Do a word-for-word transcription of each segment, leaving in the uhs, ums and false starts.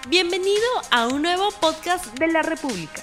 Bienvenido a un nuevo podcast de la República.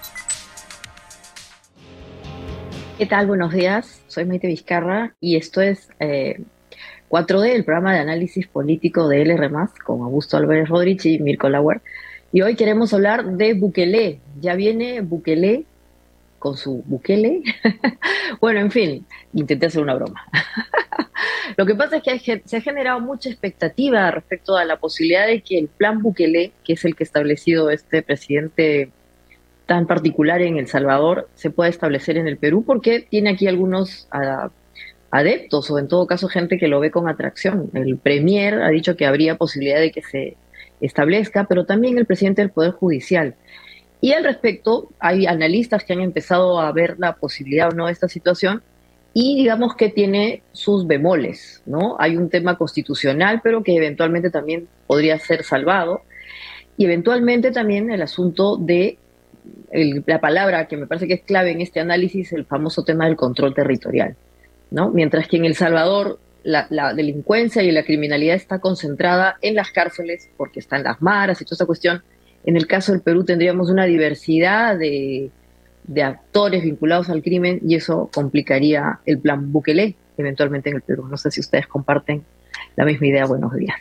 ¿Qué tal? Buenos días. Soy Maite Vizcarra y esto es eh, cuatro D, el programa de análisis político de L R más, con Augusto Álvarez Rodríguez y Mirko Lauer. Y hoy queremos hablar de Bukele. Ya viene Bukele con su Bukele. Bueno, en fin, intenté hacer una broma. Lo que pasa es que hay, se ha generado mucha expectativa respecto a la posibilidad de que el plan Bukele, que es el que ha establecido este presidente tan particular en El Salvador, se pueda establecer en el Perú, porque tiene aquí algunos uh, adeptos, o en todo caso gente que lo ve con atracción. El premier ha dicho que habría posibilidad de que se establezca, pero también el presidente del Poder Judicial. Y al respecto, hay analistas que han empezado a ver la posibilidad o no de esta situación, y digamos que tiene sus bemoles, ¿no? Hay un tema constitucional, pero que eventualmente también podría ser salvado, y eventualmente también el asunto de el, la palabra que me parece que es clave en este análisis, el famoso tema del control territorial, ¿no? Mientras que en El Salvador la, la delincuencia y la criminalidad está concentrada en las cárceles, porque están las maras y toda esta cuestión. En el caso del Perú tendríamos una diversidad de, de actores vinculados al crimen, y eso complicaría el plan Bukele eventualmente en el Perú. No sé si ustedes comparten la misma idea. Buenos días.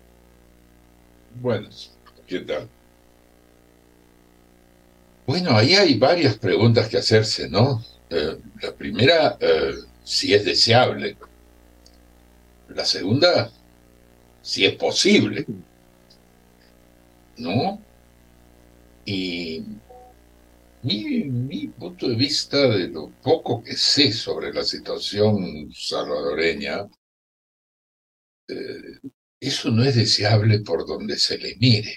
Buenas, ¿qué tal? Bueno, ahí hay varias preguntas que hacerse, ¿no? Eh, la primera, eh, si es deseable. La segunda, si es posible, ¿no? Y mi, mi punto de vista, de lo poco que sé sobre la situación salvadoreña, eh, eso no es deseable por donde se le mire.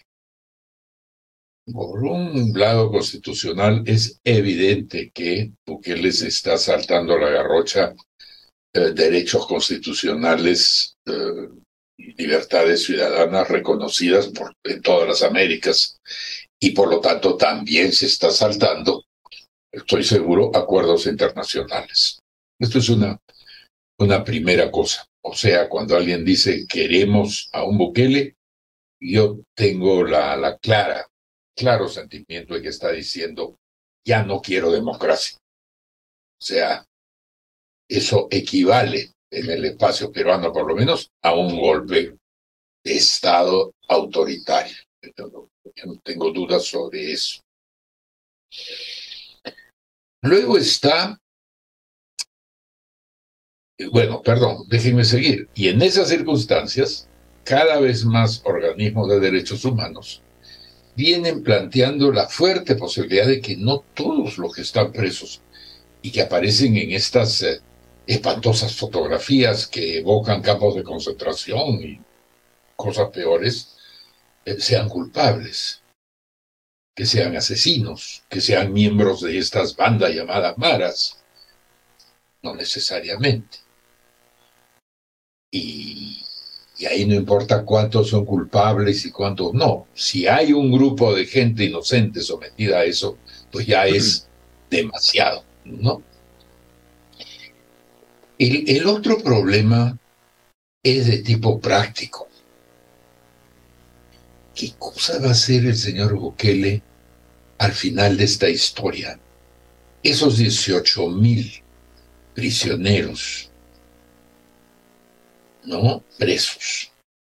Por un lado constitucional, es evidente que Bukele se está saltando la garrocha, eh, derechos constitucionales, eh, libertades ciudadanas reconocidas por, en todas las Américas, y por lo tanto también se está saltando, estoy seguro, acuerdos internacionales. Esto es una, una primera cosa. O sea, cuando alguien dice queremos a un Bukele, yo tengo la, la clara claro sentimiento de que está diciendo, ya no quiero democracia. O sea, eso equivale en el espacio peruano, por lo menos, a un golpe de Estado autoritario. Yo no, yo no tengo dudas sobre eso. Luego está, bueno, perdón, déjenme seguir. Y en esas circunstancias, cada vez más organismos de derechos humanos vienen planteando la fuerte posibilidad de que no todos los que están presos y que aparecen en estas eh, espantosas fotografías que evocan campos de concentración y cosas peores, eh, sean culpables, que sean asesinos, que sean miembros de estas bandas llamadas maras. No necesariamente. Y Y ahí no importa cuántos son culpables y cuántos no. Si hay un grupo de gente inocente sometida a eso, pues ya es demasiado, ¿no? El, el otro problema es de tipo práctico. ¿Qué cosa va a hacer el señor Bukele al final de esta historia? Esos dieciocho mil prisioneros, ¿no? Presos,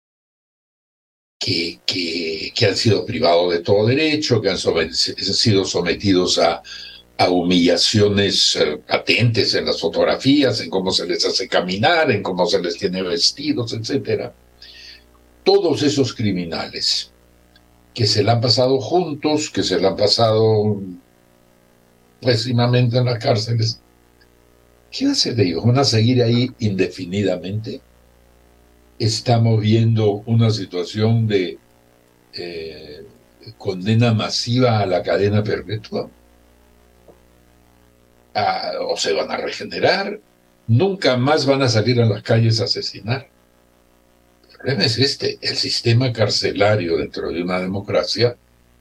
que, que, que han sido privados de todo derecho, que han, sobre, han sido sometidos a, a humillaciones eh, patentes en las fotografías, en cómo se les hace caminar, en cómo se les tiene vestidos, etcétera. Todos esos criminales que se la han pasado juntos, que se la han pasado pésimamente en las cárceles, ¿qué va a hacer de ellos? ¿Van a seguir ahí indefinidamente? Estamos viendo una situación de eh, condena masiva a la cadena perpetua. Ah, o se van a regenerar, nunca más van a salir a las calles a asesinar. El problema es este: el sistema carcelario dentro de una democracia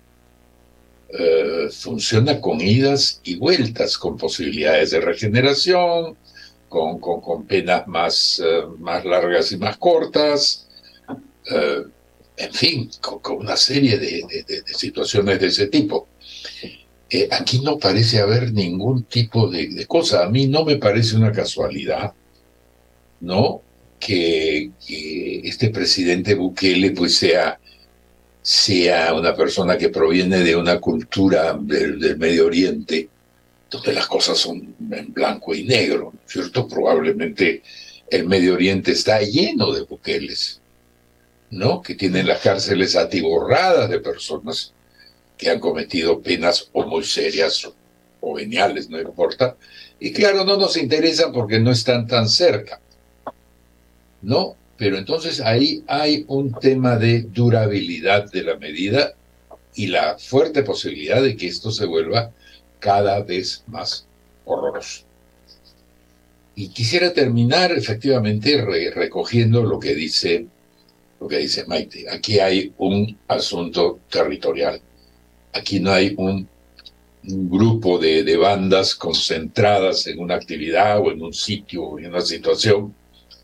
eh, funciona con idas y vueltas, con posibilidades de regeneración, Con, con, con penas más, uh, más largas y más cortas. Uh, en fin, con, con una serie de, de, de, de situaciones de ese tipo. Eh, aquí no parece haber ningún tipo de, de cosa. A mí no me parece una casualidad, ¿no? Que, que este presidente Bukele pues sea, sea una persona que proviene de una cultura del, del Medio Oriente, donde las cosas son en blanco y negro, ¿no es cierto? Probablemente el Medio Oriente está lleno de Bukeles, ¿no? Que tienen las cárceles atiborradas de personas que han cometido penas o muy serias o, o veniales, no importa. Y claro, no nos interesan porque no están tan cerca, ¿no? Pero entonces ahí hay un tema de durabilidad de la medida y la fuerte posibilidad de que esto se vuelva cada vez más horroroso. Y quisiera terminar efectivamente re recogiendo lo que dice, lo que dice Maite. Aquí hay un asunto territorial. Aquí no hay un, un grupo de, de bandas concentradas en una actividad o en un sitio o en una situación.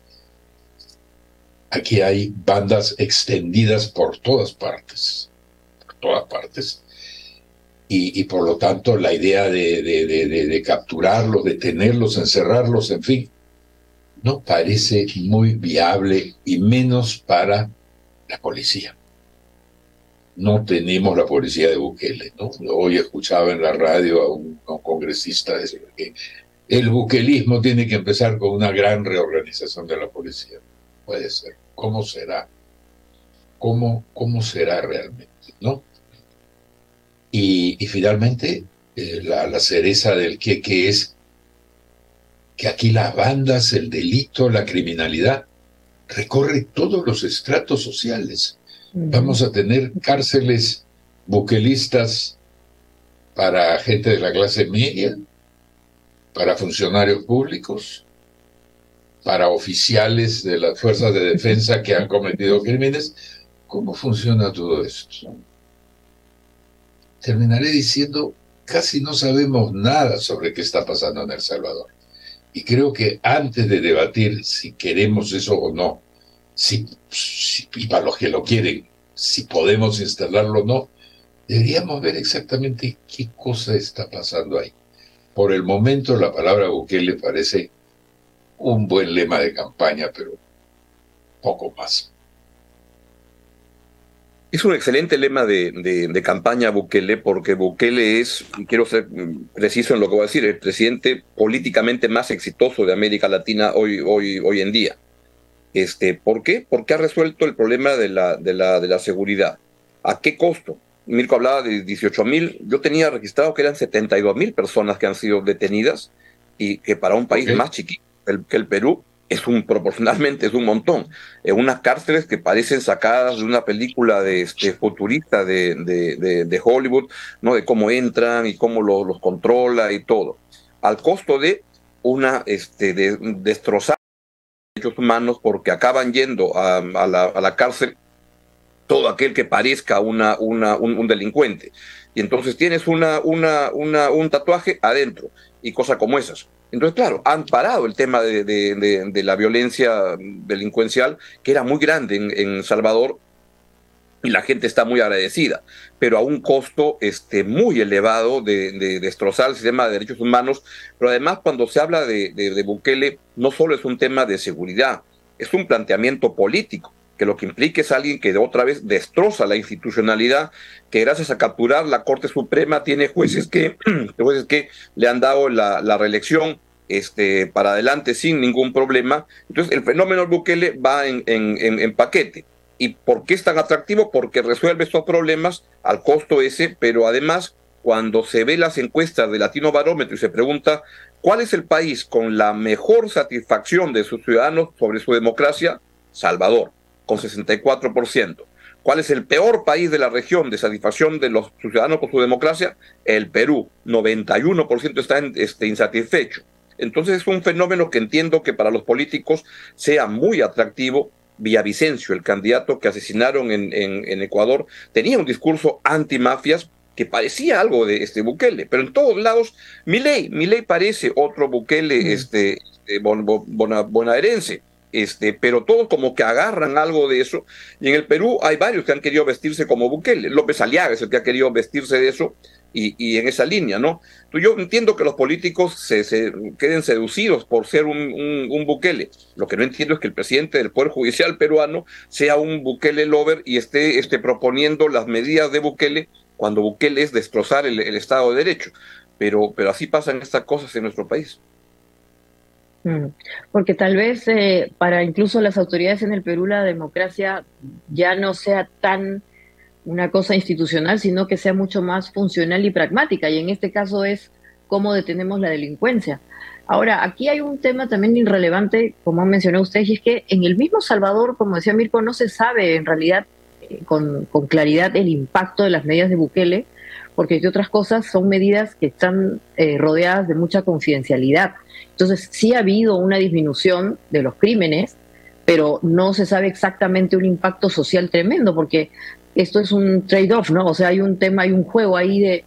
Aquí hay bandas extendidas por todas partes, por todas partes. Y, y por lo tanto la idea de, de, de, de, de capturarlos, detenerlos, encerrarlos, en fin, no parece muy viable y menos para la policía. No tenemos la policía de Bukele, ¿no? Hoy escuchaba en la radio a un, a un congresista decir que el bukelismo tiene que empezar con una gran reorganización de la policía. Puede ser. ¿Cómo será? ¿Cómo, cómo será realmente, no? Y, y finalmente, eh, la, la cereza del queque es que aquí las bandas, el delito, la criminalidad, recorre todos los estratos sociales. Uh-huh. Vamos a tener cárceles bukelistas para gente de la clase media, para funcionarios públicos, para oficiales de las fuerzas de defensa que han cometido crímenes. ¿Cómo funciona todo esto? Terminaré diciendo, casi no sabemos nada sobre qué está pasando en El Salvador. Y creo que antes de debatir si queremos eso o no, si, si, y para los que lo quieren, si podemos instalarlo o no, deberíamos ver exactamente qué cosa está pasando ahí. Por el momento la palabra Bukele parece un buen lema de campaña, pero poco más. Es un excelente lema de, de, de campaña Bukele, porque Bukele es, y quiero ser preciso en lo que voy a decir, el presidente políticamente más exitoso de América Latina hoy, hoy, hoy en día. Este, ¿Por qué? Porque ha resuelto el problema de la, de, la, de la seguridad. ¿A qué costo? Mirko hablaba de dieciocho mil, yo tenía registrado que eran setenta y dos mil personas que han sido detenidas, y que para un país okay. más chiquito el, que el Perú, es un proporcionalmente es un montón. En unas cárceles que parecen sacadas de una película de este futurista de, de, de, de Hollywood, ¿no? De cómo entran y cómo lo, los controla y todo. Al costo de una este de destrozar derechos humanos, porque acaban yendo a, a, la, a la cárcel todo aquel que parezca una, una, un, un delincuente. Y entonces tienes una, una, una, un tatuaje adentro y cosas como esas. Entonces, claro, han parado el tema de, de, de, de la violencia delincuencial, que era muy grande en, en Salvador, y la gente está muy agradecida, pero a un costo este, muy elevado de, de destrozar el sistema de derechos humanos. Pero además, cuando se habla de, de, de Bukele, no solo es un tema de seguridad, es un planteamiento político, que lo que implica es alguien que de otra vez destroza la institucionalidad, que gracias a capturar la Corte Suprema tiene jueces que, jueces que le han dado la, la reelección este, para adelante sin ningún problema. Entonces el fenómeno Bukele va en, en, en, en paquete. ¿Y por qué es tan atractivo? Porque resuelve estos problemas al costo ese, pero además cuando se ve las encuestas de Latino Barómetro y se pregunta ¿cuál es el país con la mejor satisfacción de sus ciudadanos sobre su democracia? Salvador, con sesenta y cuatro por ciento. ¿Cuál es el peor país de la región de satisfacción de los ciudadanos con su democracia? El Perú, noventa y uno por ciento está en, este, insatisfecho. Entonces es un fenómeno que entiendo que para los políticos sea muy atractivo. Villavicencio, el candidato que asesinaron en, en, en Ecuador, tenía un discurso antimafias que parecía algo de este Bukele, pero en todos lados, Milei, Milei parece otro Bukele mm. este, este, bon, bon, bonaerense. Este, pero todos como que agarran algo de eso, y en el Perú hay varios que han querido vestirse como Bukele. López Aliaga es el que ha querido vestirse de eso y, y en esa línea, ¿no? Entonces yo entiendo que los políticos se, se queden seducidos por ser un, un, un Bukele. Lo que no entiendo es que el presidente del Poder Judicial peruano sea un Bukele lover y esté, esté proponiendo las medidas de Bukele cuando Bukele es destrozar el, el Estado de Derecho. Pero, pero así pasan estas cosas en nuestro país. Porque tal vez eh, para incluso las autoridades en el Perú la democracia ya no sea tan una cosa institucional, sino que sea mucho más funcional y pragmática, y en este caso es cómo detenemos la delincuencia. Ahora, aquí hay un tema también irrelevante, como han mencionado ustedes, y es que en el mismo Salvador, como decía Mirko, no se sabe en realidad eh, con, con claridad el impacto de las medidas de Bukele, porque entre otras cosas son medidas que están eh, rodeadas de mucha confidencialidad. Entonces sí ha habido una disminución de los crímenes, pero no se sabe exactamente un impacto social tremendo, porque esto es un trade-off, ¿no? O sea, hay un tema, hay un juego ahí de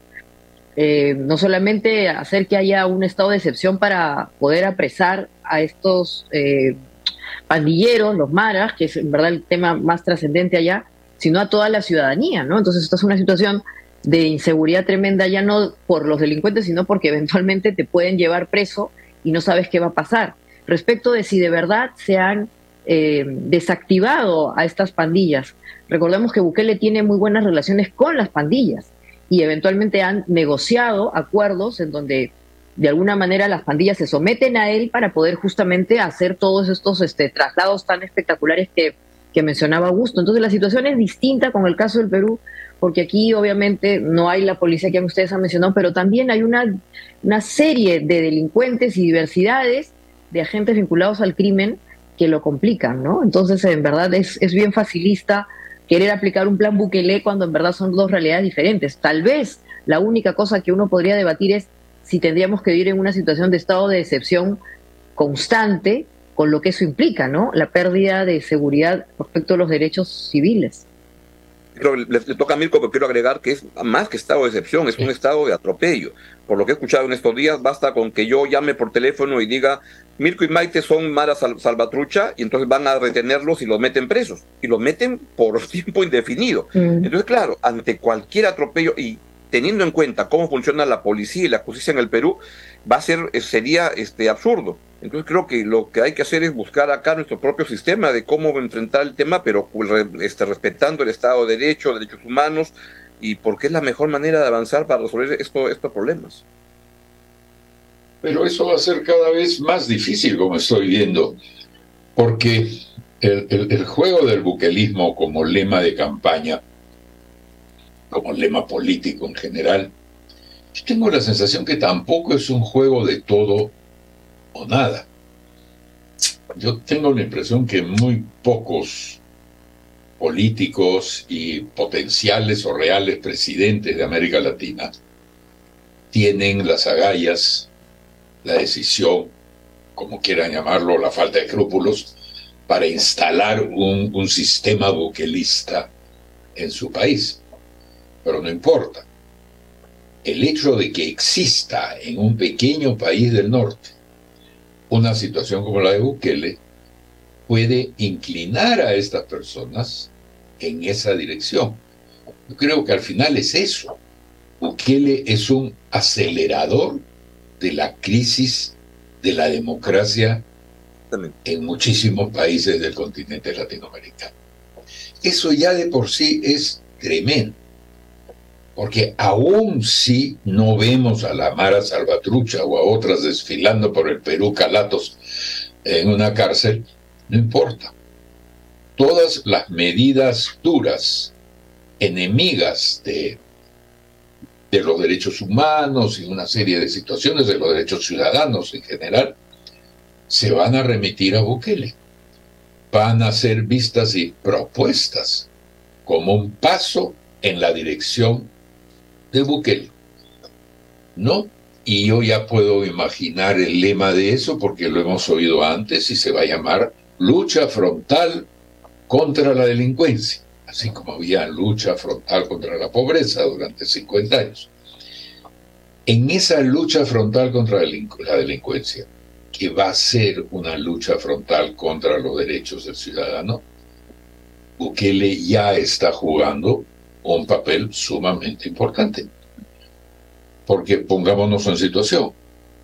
eh, no solamente hacer que haya un estado de excepción para poder apresar a estos eh, pandilleros, los maras, que es en verdad el tema más trascendente allá, sino a toda la ciudadanía, ¿no? Entonces esta es una situación de inseguridad tremenda, ya no por los delincuentes, sino porque eventualmente te pueden llevar preso y no sabes qué va a pasar. Respecto de si de verdad se han eh, desactivado a estas pandillas, recordemos que Bukele tiene muy buenas relaciones con las pandillas y eventualmente han negociado acuerdos en donde de alguna manera las pandillas se someten a él para poder justamente hacer todos estos este, traslados tan espectaculares que, que mencionaba Augusto. Entonces la situación es distinta con el caso del Perú, porque aquí obviamente no hay la policía que ustedes han mencionado, pero también hay una, una serie de delincuentes y diversidades de agentes vinculados al crimen que lo complican, ¿no? Entonces, en verdad, es, es bien facilista querer aplicar un plan Bukele cuando en verdad son dos realidades diferentes. Tal vez la única cosa que uno podría debatir es si tendríamos que vivir en una situación de estado de excepción constante, con lo que eso implica, ¿no? La pérdida de seguridad respecto a los derechos civiles. Creo que le, le toca a Mirko, pero quiero agregar que es más que estado de excepción, es un estado de atropello. Por lo que he escuchado en estos días, basta con que yo llame por teléfono y diga Mirko y Maite son Mara Sal Salvatrucha, y entonces van a retenerlos y los meten presos, y los meten por tiempo indefinido. Mm. Entonces, claro, ante cualquier atropello, y teniendo en cuenta cómo funciona la policía y la justicia en el Perú, va a ser, sería este, absurdo. Entonces creo que lo que hay que hacer es buscar acá nuestro propio sistema de cómo enfrentar el tema, pero este, respetando el Estado de Derecho, derechos humanos, y porque es la mejor manera de avanzar para resolver esto, estos problemas. Pero eso va a ser cada vez más difícil, como estoy viendo, porque el, el, el juego del bukelismo como lema de campaña, como lema político en general, yo tengo la sensación que tampoco es un juego de todo o nada. Yo tengo la impresión que muy pocos políticos y potenciales o reales presidentes de América Latina tienen las agallas, la decisión, como quieran llamarlo, la falta de escrúpulos, para instalar un, un sistema bukelista en su país. Pero no importa. El hecho de que exista en un pequeño país del norte una situación como la de Bukele puede inclinar a estas personas en esa dirección. Yo creo que al final es eso. Bukele es un acelerador de la crisis de la democracia en muchísimos países del continente latinoamericano. Eso ya de por sí es tremendo, porque aún si no vemos a la Mara Salvatrucha o a otras desfilando por el Perú calatos en una cárcel, no importa. Todas las medidas duras, enemigas de, de los derechos humanos y una serie de situaciones de los derechos ciudadanos en general, se van a remitir a Bukele. Van a ser vistas y propuestas como un paso en la dirección de Bukele, ¿no? Y yo ya puedo imaginar el lema de eso porque lo hemos oído antes y se va a llamar lucha frontal contra la delincuencia, así como había lucha frontal contra la pobreza durante cincuenta años. En esa lucha frontal contra la delincuencia, que va a ser una lucha frontal contra los derechos del ciudadano, Bukele ya está jugando un papel sumamente importante. Porque pongámonos en situación.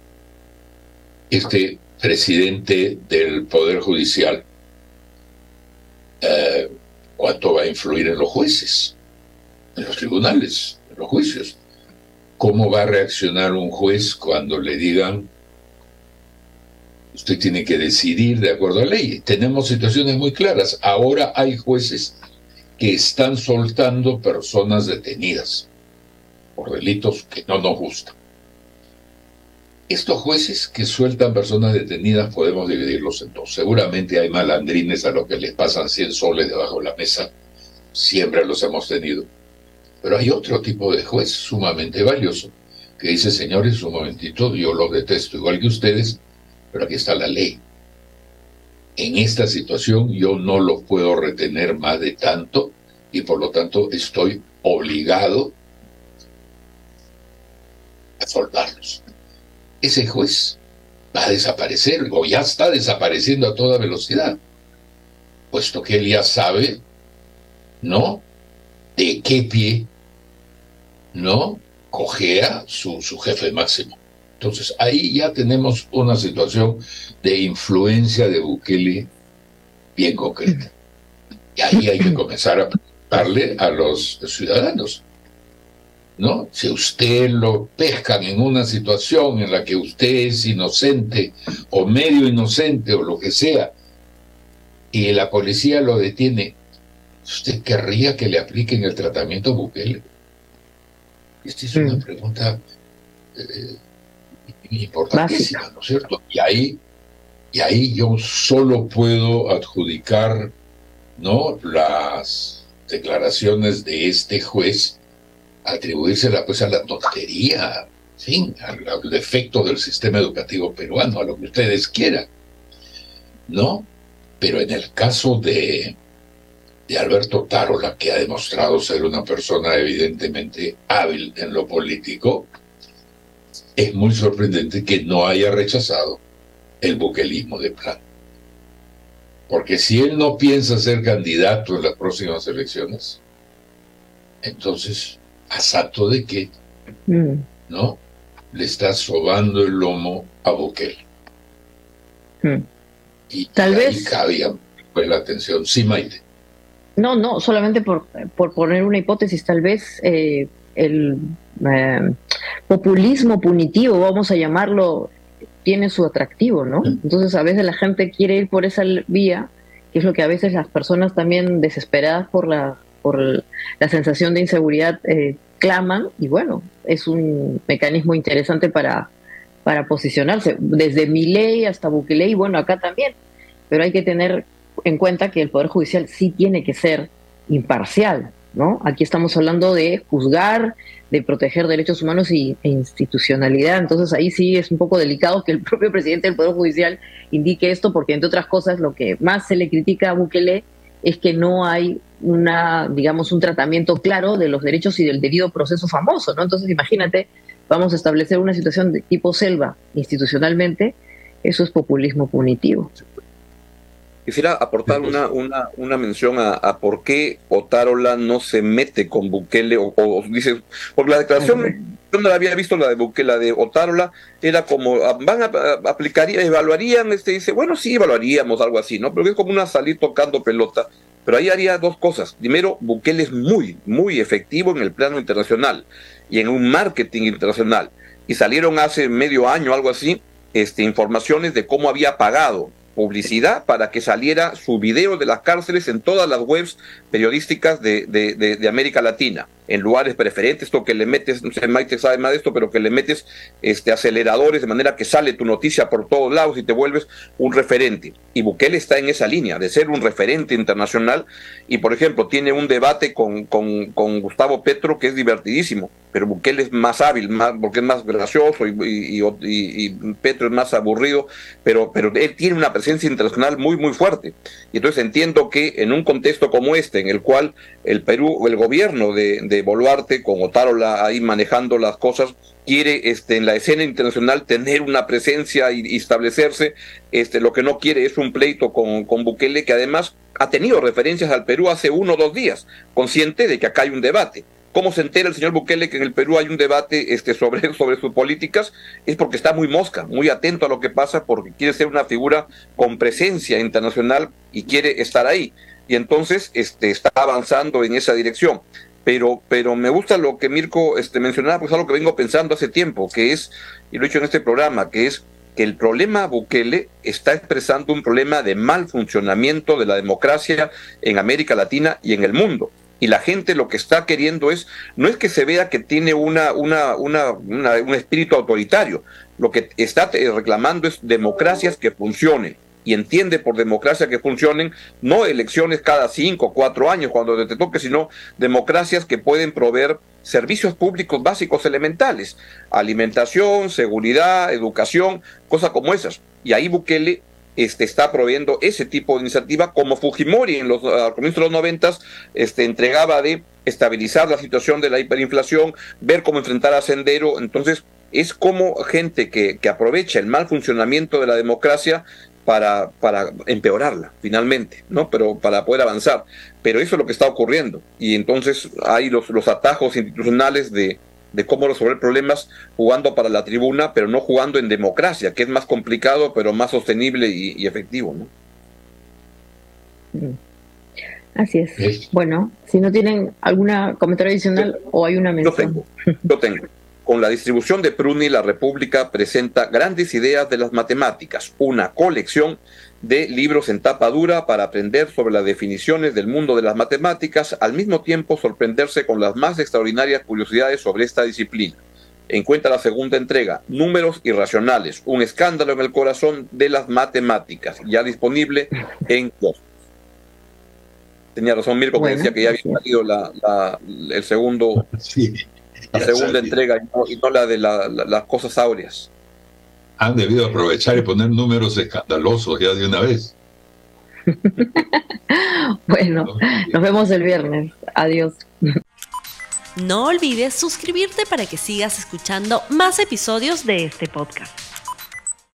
Este presidente del Poder Judicial, eh, ¿cuánto va a influir en los jueces, en los tribunales, en los juicios? ¿Cómo va a reaccionar un juez cuando le digan usted tiene que decidir de acuerdo a la ley? Tenemos situaciones muy claras. Ahora hay jueces que están soltando personas detenidas por delitos que no nos gustan. Estos jueces que sueltan personas detenidas podemos dividirlos en dos. Seguramente hay malandrines a los que les pasan cien soles debajo de la mesa. Siempre los hemos tenido. Pero hay otro tipo de juez sumamente valioso que dice, señores, un momentito, yo los detesto igual que ustedes, pero aquí está la ley. En esta situación yo no los puedo retener más de tanto y por lo tanto estoy obligado a soltarlos. Ese juez va a desaparecer o ya está desapareciendo a toda velocidad, puesto que él ya sabe, ¿no?, de qué pie, ¿no?, cojea su, su jefe máximo. Entonces, ahí ya tenemos una situación de influencia de Bukele bien concreta. Y ahí hay que comenzar a preguntarle a los ciudadanos, ¿no? Si usted lo pescan en una situación en la que usted es inocente o medio inocente o lo que sea, y la policía lo detiene, ¿usted querría que le apliquen el tratamiento a Bukele? Esta es una pregunta eh, importantísima, ¿no es cierto? Y ahí, y ahí yo solo puedo adjudicar, ¿no?, las declaraciones de este juez, atribuírsela pues a la tontería, ¿sí?, al, al defecto del sistema educativo peruano, a lo que ustedes quieran, ¿no? Pero en el caso de, de Alberto Otárola, que ha demostrado ser una persona evidentemente hábil en lo político, es muy sorprendente que no haya rechazado el bukelismo de plano. Porque si él no piensa ser candidato en las próximas elecciones, entonces, a santo de qué, mm. ¿no?, le está sobando el lomo a Bukele. Mm. Y tal ahí vez cabía pues la atención. Sí, Maite. No, no, solamente por, por poner una hipótesis, tal vez eh, el eh, populismo punitivo, vamos a llamarlo, tiene su atractivo, ¿no? Entonces a veces la gente quiere ir por esa vía, que es lo que a veces las personas también desesperadas por la, por la sensación de inseguridad eh, claman, y bueno, es un mecanismo interesante para, para posicionarse, desde Milei hasta Bukele, y bueno, acá también, pero hay que tener en cuenta que el Poder Judicial sí tiene que ser imparcial, ¿no? Aquí estamos hablando de juzgar, de proteger derechos humanos y, e institucionalidad, entonces ahí sí es un poco delicado que el propio presidente del Poder Judicial indique esto, porque entre otras cosas lo que más se le critica a Bukele es que no hay una, digamos, un tratamiento claro de los derechos y del debido proceso famoso, ¿no? Entonces imagínate, vamos a establecer una situación de tipo selva institucionalmente, eso es populismo punitivo. Quisiera aportar una, una, una mención a, a por qué Otárola no se mete con Bukele, o, o dice, porque la declaración, uh-huh. yo no la había visto, la de Bukele, la de Otárola, era como, van a, a aplicaría, evaluarían, este, dice, bueno, sí, evaluaríamos, algo así, ¿no? Pero es como una salir tocando pelota, pero ahí haría dos cosas. Primero, Bukele es muy, muy efectivo en el plano internacional y en un marketing internacional, y salieron hace medio año, algo así, este, informaciones de cómo había pagado publicidad para que saliera su video de las cárceles en todas las webs periodísticas de, de, de, de América Latina, en lugares preferentes, esto que le metes, no sé, Maite sabe más de esto, pero que le metes este, aceleradores de manera que sale tu noticia por todos lados y te vuelves un referente. Y Bukele está en esa línea de ser un referente internacional y, por ejemplo, tiene un debate con, con, con Gustavo Petro que es divertidísimo, pero Bukele es más hábil, más, porque es más gracioso y, y, y, y Petro es más aburrido, pero, pero él tiene una presencia internacional muy, muy fuerte. Y entonces entiendo que en un contexto como este, este, en el cual el Perú, el gobierno de, de Boluarte, con Otárola ahí manejando las cosas, quiere este, en la escena internacional tener una presencia y, y establecerse. Este, lo que no quiere es un pleito con, con Bukele, que además ha tenido referencias al Perú hace uno o dos días, consciente de que acá hay un debate. ¿Cómo se entera el señor Bukele que en el Perú hay un debate este, sobre, sobre sus políticas? Es porque está muy mosca, muy atento a lo que pasa, porque quiere ser una figura con presencia internacional y quiere estar ahí. Y entonces este, está avanzando en esa dirección. Pero, pero me gusta lo que Mirko este, mencionaba, pues es algo que vengo pensando hace tiempo, que es, y lo he dicho en este programa, que es que el problema Bukele está expresando un problema de mal funcionamiento de la democracia en América Latina y en el mundo. Y la gente lo que está queriendo es, no es que se vea que tiene una, una, una, una, un espíritu autoritario, lo que está reclamando es democracias que funcionen. Y entiende por democracia que funcionen, no elecciones cada cinco o cuatro años cuando te toque, sino democracias que pueden proveer servicios públicos básicos elementales, alimentación, seguridad, educación, cosas como esas. Y ahí Bukele este, está proveyendo ese tipo de iniciativa, como Fujimori en los uh, comienzos de los noventas este, entregaba de estabilizar la situación de la hiperinflación, ver cómo enfrentar a Sendero. Entonces es como gente que, que aprovecha el mal funcionamiento de la democracia para, para empeorarla, finalmente, ¿no? Pero para poder avanzar. Pero eso es lo que está ocurriendo. Y entonces hay los, los atajos institucionales de, de cómo resolver problemas jugando para la tribuna, pero no jugando en democracia, que es más complicado, pero más sostenible y, y efectivo, ¿no? Así es. ¿Sí? Bueno, si no tienen algún comentario adicional o hay una mención. Yo tengo, yo tengo. Con la distribución de Pruni, la República presenta grandes ideas de las matemáticas, una colección de libros en tapa dura para aprender sobre las definiciones del mundo de las matemáticas, al mismo tiempo sorprenderse con las más extraordinarias curiosidades sobre esta disciplina. Encuentra la segunda entrega, Números Irracionales, un escándalo en el corazón de las matemáticas, ya disponible en Cosmos. Tenía razón Mirko, bueno, que decía que ya había salido la, la, el segundo... Sí. La segunda entrega y no, y no la de la, la, las cosas áureas. Han debido aprovechar y poner números escandalosos ya de una vez. Bueno, nos vemos el viernes. Adiós. No olvides suscribirte para que sigas escuchando más episodios de este podcast.